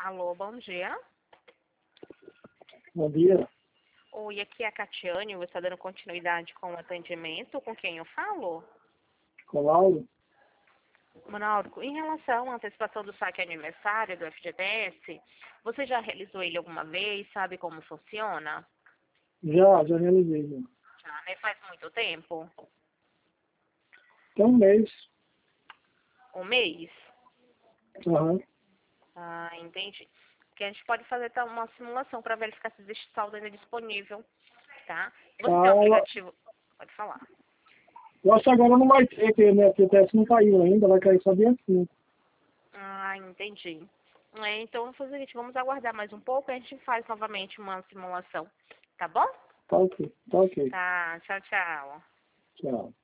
Alô, bom dia. Bom dia, Oi, aqui é a Catiane. Você está dando continuidade com o atendimento? Com quem eu falo? com Lauro. Mauro, em relação à antecipação do saque aniversário do FGTS, você já realizou ele alguma vez? Sabe como funciona? Já realizei. Já. Já, né? Faz muito tempo? Tem um mês. Um mês? Aham. Ah, entendi. Porque a gente pode fazer então, uma simulação para verificar se existe saldo ainda disponível, tá? Você tem o aplicativo... Pode falar. Eu acho que agora não vai ter, porque minha FTS não caiu ainda, vai cair só dia 5. Ah, entendi. Então, vamos fazer o seguinte, vamos aguardar mais um pouco e a gente faz novamente uma simulação, tá bom? Tá ok, tá ok. Tá, tchau, tchau. Tchau.